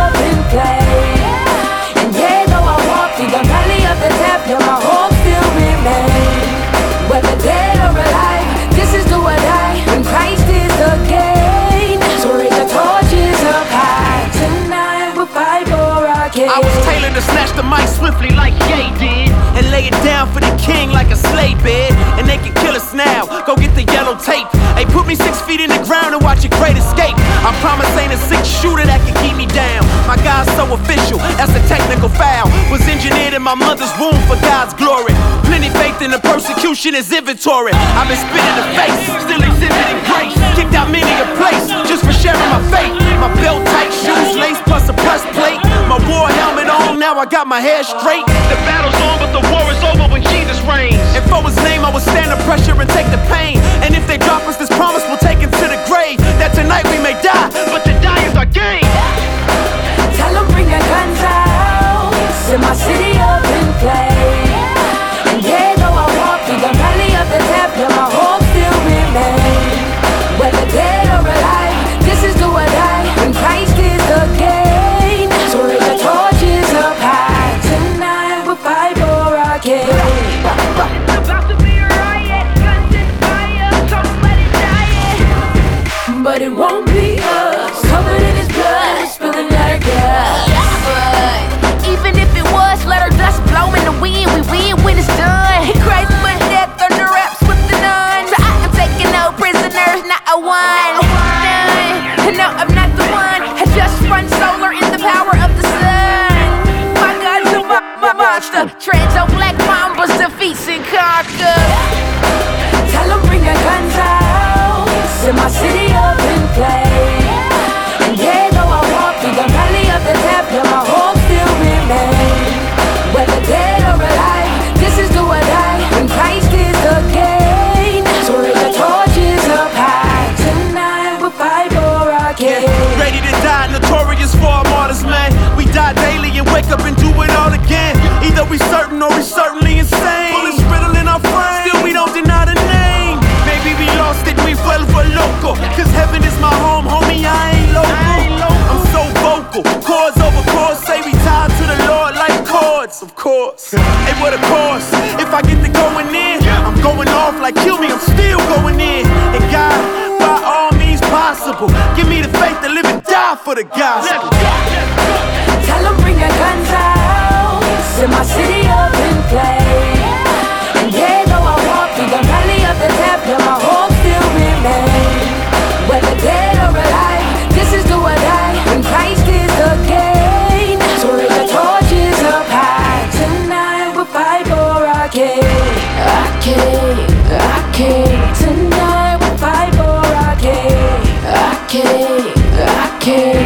open flame. And yeah, though I walk through the valley of the death, yeah, my hope still remains. Whether dead or alive, this is do or die, when Christ is the gain. So raise the torches up high, tonight we'll fight for our king. I was tailored to snatch the mic swiftly like Ye did, and lay it down for the king like a slave bed. And they can kill us now, go get the yellow tape. Hey, put me 6 feet in the ground and watch a great escape. I promise ain't a 6-shooter that can keep me down. My God's so official, that's a technical foul. Was engineered in my mother's womb for God's glory. Plenty faith in the persecution is inventory. I've been spit in the face, still exhibiting grace. Kicked out many a place, just for sharing my faith. My belt tight shoes, lace plus a breastplate. My war helmet on, now I got my hair straight. The battle's on, but the war is over when Jesus reigns. And for his name, I will stand the pressure and take the pain. And if they drop us this promise, we'll take it to the grave. That tonight we may die, but to die is our game. Tell them bring their guns out, set my city up in flames. And yeah, though I walk through the valley of the death, yeah, my hope still remains. Whether dead or alive, this is do or die, when Christ is the gain. So raise the torches up high, tonight we'll fight for our king. About to be a riot, guns in fire, so let it die. But it won't be us, covered in his blood, we're spilling our blood. But even if it was, let our dust blow in the wind. We win when it's done. Christ put death under wraps with the nuns. So I am taking no prisoners, not a one. None. No, I'm not the one. I just run solar in the power of the sun. My God's a monster. Treads on black mambas, defeats and conquers. Tell them bring their guns out, set my city up in flames. And yeah, though I walk through the valley of the death, yeah, my hope still remains. Whether dead or alive, this is do or die, when Christ is the gain. So raise the torches up high, tonight we'll fight for our king. Ready to die, notorious for our martyrs, man. We die daily and wake up and do it all again. Either we certain or we certainly insane. Bullets riddling our frames, still we don't deny the name. Maybe we lost it, we vuelvo loco. Cause heaven is my home, homie, I ain't local. I'm so vocal, chords over chords, say we tied to the Lord like chords, of course. Hey, what a course, if I get to going in, I'm going off like kill me, I'm still going in. And God, by all means possible, give me the faith to live and die for the gospel. Tell them bring their guns out, set my city up in flames. And yeah, though I walk through the valley of the death, yeah, my hope still remains. Whether dead or alive, this is do or die, when Christ is the gain. So raise the torches up high, tonight we'll fight for our king. Our king, tonight we'll fight for our king. Our king.